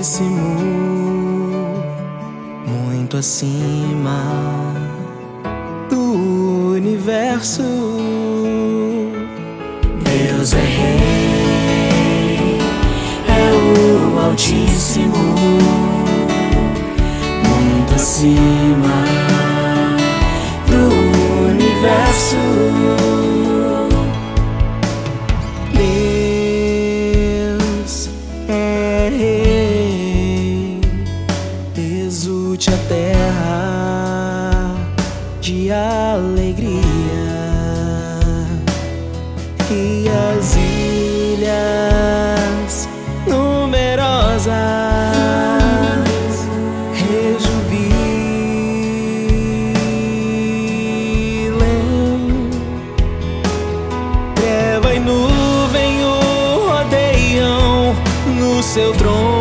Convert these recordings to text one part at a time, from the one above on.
Altíssimo, muito acima do universo. Deus é Rei, é o Altíssimo, muito acima do universo. Deus é Rei, exulte a terra de alegria e as ilhas numerosas rejubilem. Treva e nuvem o rodeiam no seu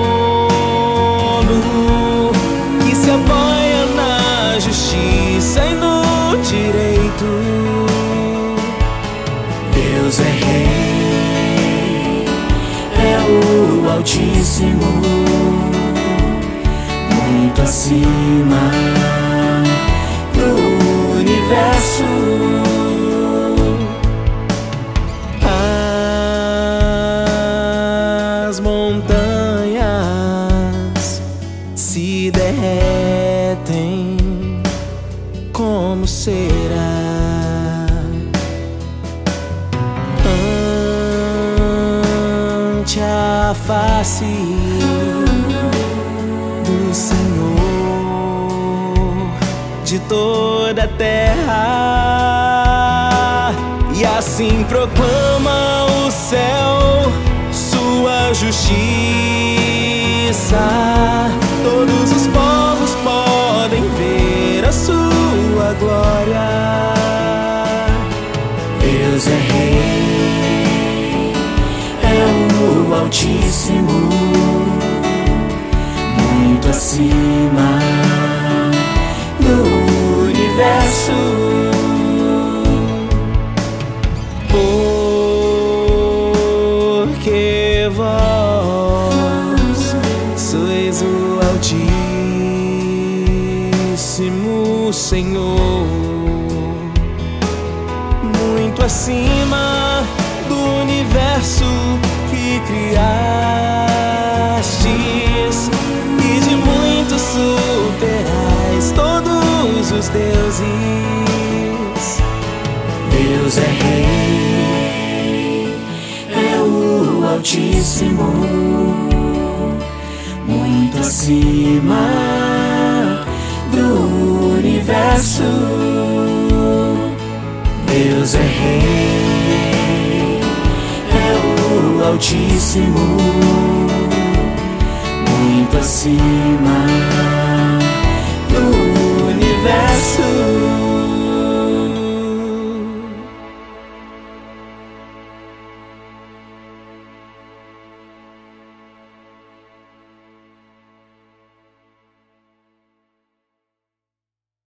trono, que se apoia na justiça e no direito. Deus é Rei, é o Altíssimo, muito acima do universo. As montanhas se derretem como cera ante a face do Senhor de toda a terra. E assim proclama o céu sua justiça. Todos os povos podem ver a sua glória. Deus é Rei, é o Altíssimo, muito acima do universo. Porque vós sois o Altíssimo Senhor, muito acima do universo que criastes, e de muito superais todos os deuses. Deus é Rei, é o Altíssimo, muito acima do universo. Deus é Rei, é o Altíssimo, muito acima